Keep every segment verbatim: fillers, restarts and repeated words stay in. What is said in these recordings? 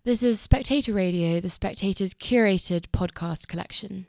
This is Spectator Radio, the Spectator's curated podcast collection.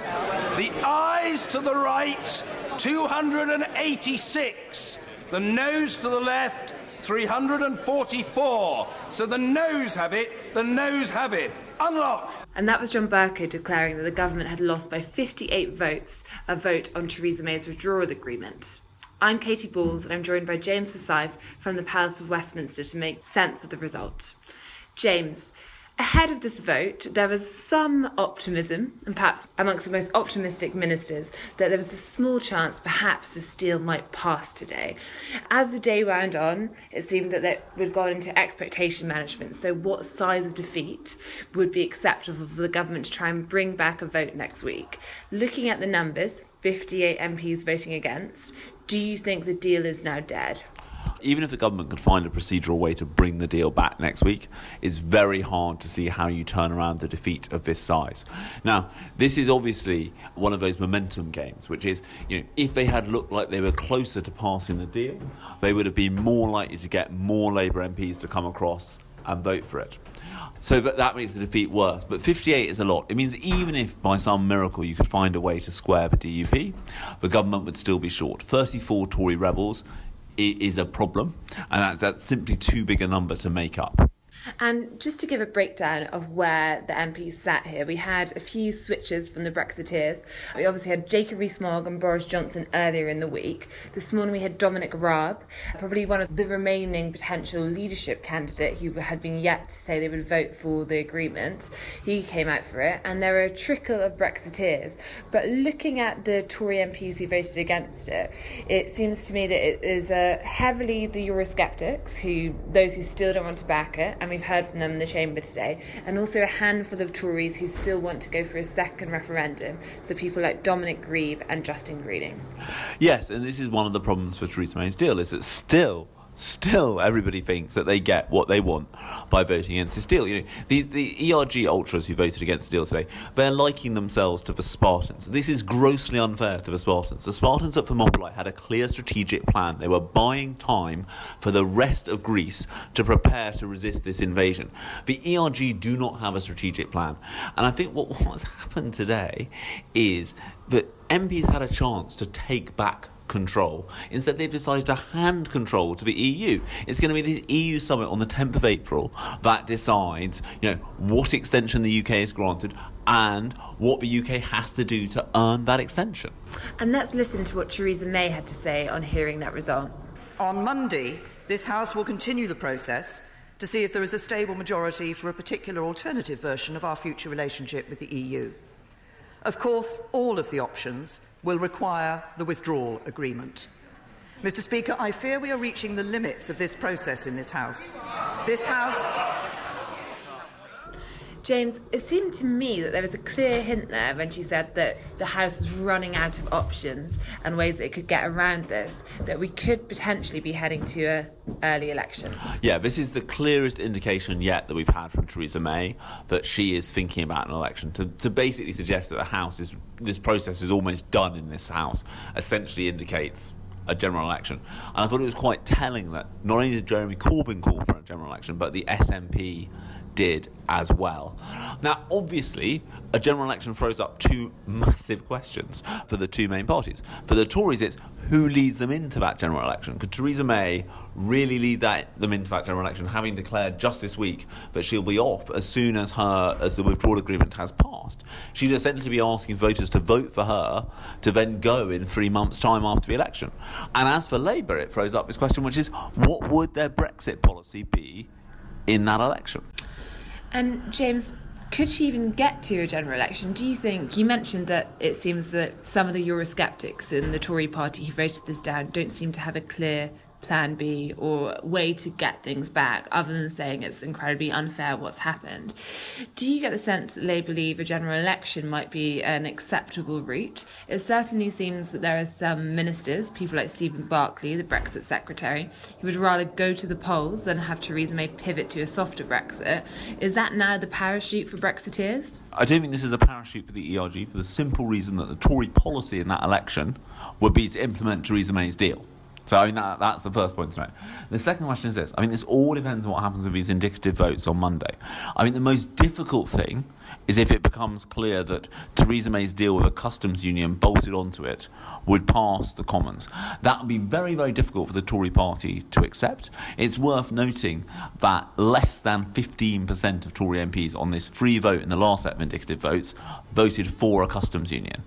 The ayes to the right, two hundred eighty-six. The noes to the left, three hundred forty-four. So the noes have it, the noes have it. Unlock! And that was John Bercow declaring that the government had lost by fifty-eight votes, a vote on Theresa May's withdrawal agreement. I'm Katie Balls, and I'm joined by James Forsyth from the Palace of Westminster to make sense of the result. James, ahead of this vote, there was some optimism, and perhaps amongst the most optimistic ministers, that there was a small chance perhaps this deal might pass today. As the day wound on, it seemed that they would gone into expectation management, so what size of defeat would be acceptable for the government to try and bring back a vote next week. Looking at the numbers, fifty-eight M Ps voting against, do you think the deal is now dead? Even if the government could find a procedural way to bring the deal back next week, it's very hard to see how you turn around the defeat of this size. Now, this is obviously one of those momentum games, which is, you know, if they had looked like they were closer to passing the deal, they would have been more likely to get more Labour M Ps to come across and vote for it. So that, that makes the defeat worse. But fifty-eight is a lot. It means even if by some miracle you could find a way to square the D U P, the government would still be short. thirty-four Tory rebels is a problem, and that's, that's simply too big a number to make up. And just to give a breakdown of where the M Ps sat here, we had a few switches from the Brexiteers. We obviously had Jacob Rees-Mogg and Boris Johnson earlier in the week. This morning we had Dominic Raab, probably one of the remaining potential leadership candidate who had been yet to say they would vote for the agreement. He came out for it, and there were a trickle of Brexiteers. But looking at the Tory M Ps who voted against it, it seems to me that it is uh, heavily the Eurosceptics, who those who still don't want to back it, and we've heard from them in the chamber today, and also a handful of Tories who still want to go for a second referendum, so people like Dominic Grieve and Justin Greening. Yes, and this is one of the problems for Theresa May's deal, is that still Still, everybody thinks that they get what they want by voting against this deal. You know, these the E R G ultras who voted against the deal today, they're liking themselves to the Spartans. This is grossly unfair to the Spartans. The Spartans at Thermopylae had a clear strategic plan. They were buying time for the rest of Greece to prepare to resist this invasion. The E R G do not have a strategic plan. And I think what, what's happened today is that M Ps had a chance to take back control. Instead, they've decided to hand control to the E U. It's going to be the E U summit on the tenth of April that decides, you know, what extension the U K is granted and what the U K has to do to earn that extension. And let's listen to what Theresa May had to say on hearing that result. On Monday, this House will continue the process to see if there is a stable majority for a particular alternative version of our future relationship with the E U. Of course, all of the options will require the withdrawal agreement. Mister Speaker, I fear we are reaching the limits of this process in this House. This House... James, it seemed to me that there was a clear hint there when she said that the House was running out of options and ways that it could get around this, that we could potentially be heading to an early election. Yeah, this is the clearest indication yet that we've had from Theresa May that she is thinking about an election. To, to basically suggest that the House is, this process is almost done in this House, essentially indicates a general election. And I thought it was quite telling that not only did Jeremy Corbyn call for a general election, but the S N P did as well. Now, obviously, a general election throws up two massive questions for the two main parties. For the Tories, it's who leads them into that general election. Could Theresa May really lead that, them into that general election, having declared just this week that she'll be off as soon as her as the withdrawal agreement has passed? She'd essentially be asking voters to vote for her to then go in three months' time after the election. And as for Labour, it throws up this question, which is what would their Brexit policy be in that election? And James, could she even get to a general election? Do you think, you mentioned that it seems that some of the Eurosceptics in the Tory party who voted this down don't seem to have a clear plan B or way to get things back other than saying it's incredibly unfair what's happened. Do you get the sense that Labour believe a general election might be an acceptable route? It certainly seems that there are some ministers, people like Stephen Barclay, the Brexit secretary, who would rather go to the polls than have Theresa May pivot to a softer Brexit. Is that now the parachute for Brexiteers? I don't think this is a parachute for the E R G for the simple reason that the Tory policy in that election would be to implement Theresa May's deal. So I mean that, that's the first point to note. The second question is this. I mean, this all depends on what happens with these indicative votes on Monday. I mean, the most difficult thing is if it becomes clear that Theresa May's deal with a customs union bolted onto it would pass the Commons. That would be very, very difficult for the Tory party to accept. It's worth noting that less than fifteen percent of Tory M Ps on this free vote in the last set of indicative votes voted for a customs union.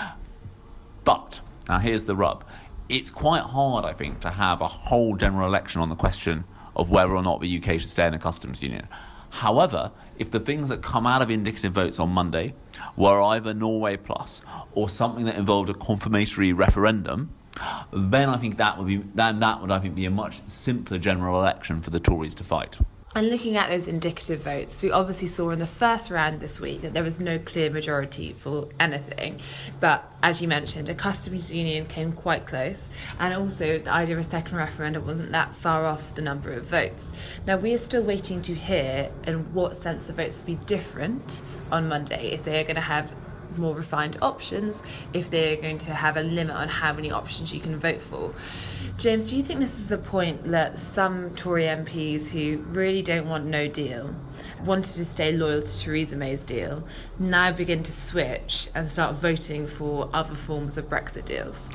But, now here's the rub. It's quite hard, I think, to have a whole general election on the question of whether or not the U K should stay in a customs union. However, if the things that come out of indicative votes on Monday were either Norway Plus or something that involved a confirmatory referendum, then I think that would be then that would I think be a much simpler general election for the Tories to fight. And looking at those indicative votes, we obviously saw in the first round this week that there was no clear majority for anything. But as you mentioned, a customs union came quite close. And also the idea of a second referendum wasn't that far off the number of votes. Now, we are still waiting to hear in what sense the votes will be different on Monday, if they are going to have more refined options, if they're going to have a limit on how many options you can vote for. James, do you think this is the point that some Tory M Ps who really don't want no deal, wanted to stay loyal to Theresa May's deal, now begin to switch and start voting for other forms of Brexit deals?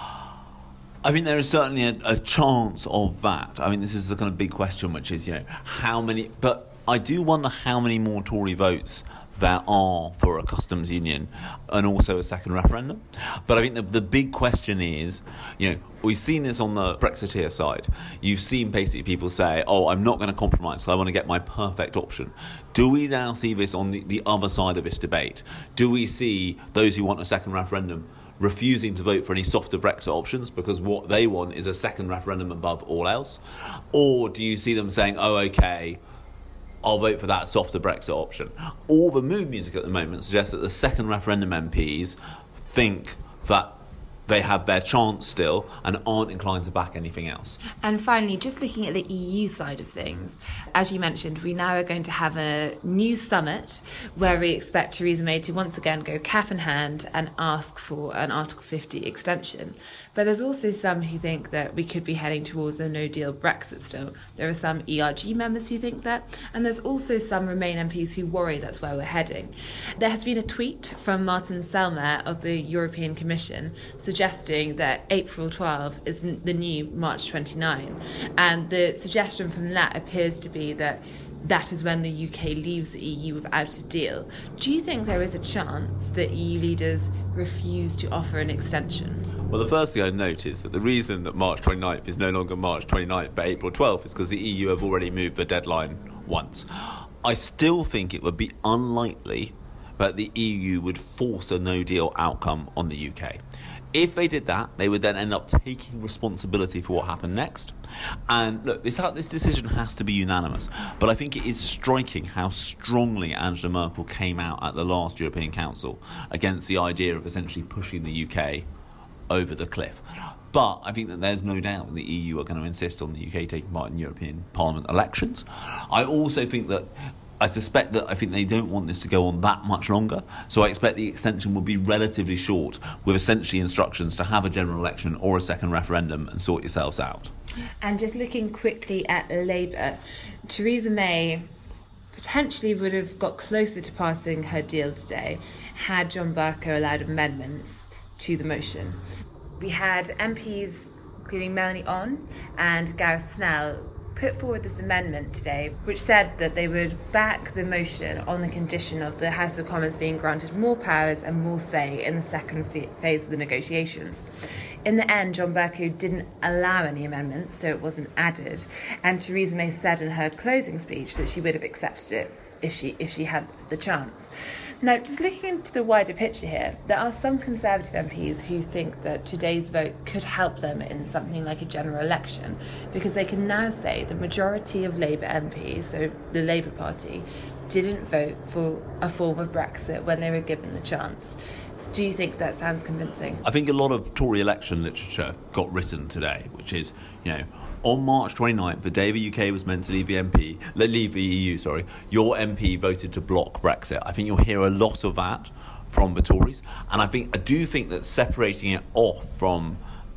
I think there is certainly a, a chance of that. I mean, this is the kind of big question, which is, you know, how many... But I do wonder how many more Tory votes there are for a customs union and also a second referendum. But I think the, the big question is, you know, we've seen this on the Brexiteer side. You've seen basically people say, oh, I'm not going to compromise, so I want to get my perfect option. Do we now see this on the, the other side of this debate? Do we see those who want a second referendum refusing to vote for any softer Brexit options because what they want is a second referendum above all else? Or do you see them saying, oh, OK, I'll vote for that softer Brexit option? All the mood music at the moment suggests that the second referendum M Ps think that they have their chance still and aren't inclined to back anything else. And finally, just looking at the E U side of things, as you mentioned, we now are going to have a new summit where we expect Theresa May to once again go cap in hand and ask for an Article fifty extension. But there's also some who think that we could be heading towards a no-deal Brexit still. There are some E R G members who think that, and there's also some Remain M Ps who worry that's where we're heading. There has been a tweet from Martin Selmayr of the European Commission suggesting that April twelfth is the new March twenty-ninth. And the suggestion from that appears to be that that is when the U K leaves the E U without a deal. Do you think there is a chance that E U leaders refuse to offer an extension? Well, the first thing I note is that the reason that March twenty-ninth is no longer March twenty-ninth but April twelfth is because the E U have already moved the deadline once. I still think it would be unlikely that the E U would force a no-deal outcome on the U K. If they did that, they would then end up taking responsibility for what happened next. And look, this, this decision has to be unanimous. But I think it is striking how strongly Angela Merkel came out at the last European Council against the idea of essentially pushing the U K over the cliff. But I think that there's no doubt that the E U are going to insist on the U K taking part in European Parliament elections. I also think that I suspect that I think they don't want this to go on that much longer. So I expect the extension will be relatively short, with essentially instructions to have a general election or a second referendum and sort yourselves out. And just looking quickly at Labour, Theresa May potentially would have got closer to passing her deal today had John Bercow allowed amendments to the motion. We had M Ps, including Melanie Onn and Gareth Snell, put forward this amendment today, which said that they would back the motion on the condition of the House of Commons being granted more powers and more say in the second phase of the negotiations. In the end, John Bercow didn't allow any amendments, so it wasn't added, and Theresa May said in her closing speech that she would have accepted it if she if she had the chance. Now, just looking into the wider picture here, there are some Conservative M Ps who think that today's vote could help them in something like a general election, because they can now say the majority of Labour M Ps, so the Labour Party, didn't vote for a form of Brexit when they were given the chance. Do you think that sounds convincing? I think a lot of Tory election literature got written today, which is, you know, on March twenty-ninth, the day the U K was meant to leave the M P, leave the E U, sorry, your M P voted to block Brexit. I think you'll hear a lot of that from the Tories, and I think I do think that separating it off from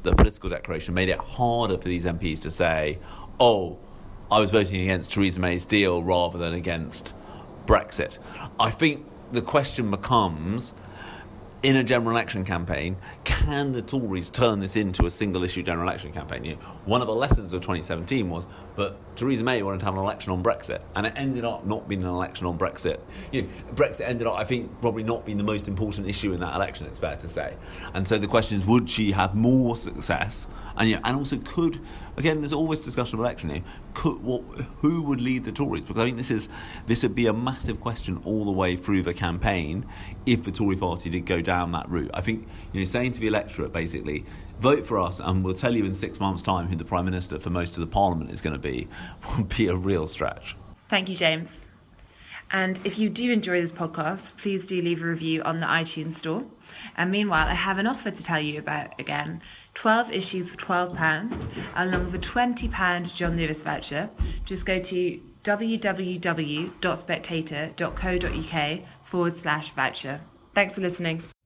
the political declaration made it harder for these M Ps to say, oh, I was voting against Theresa May's deal rather than against Brexit. I think the question becomes, in a general election campaign, can the Tories turn this into a single-issue general election campaign? You know, one of the lessons of twenty seventeen was, but Theresa May wanted to have an election on Brexit, and it ended up not being an election on Brexit. You know, Brexit ended up, I think, probably not being the most important issue in that election, it's fair to say. And so the question is, would she have more success? And you know, and also could, again, there's always discussion of election here, could, what, who would lead the Tories? Because I think this is this would be a massive question all the way through the campaign if the Tory party did go down that route. I think, you know, saying to the electorate, basically, vote for us and we'll tell you in six months' time who the Prime Minister for most of the Parliament is going to be, would be a real stretch. Thank you, James. And if you do enjoy this podcast, please do leave a review on the iTunes store. And meanwhile, I have an offer to tell you about again. twelve issues for twelve pounds, along with a twenty pounds John Lewis voucher. Just go to www.spectator.co.uk forward slash voucher. Thanks for listening.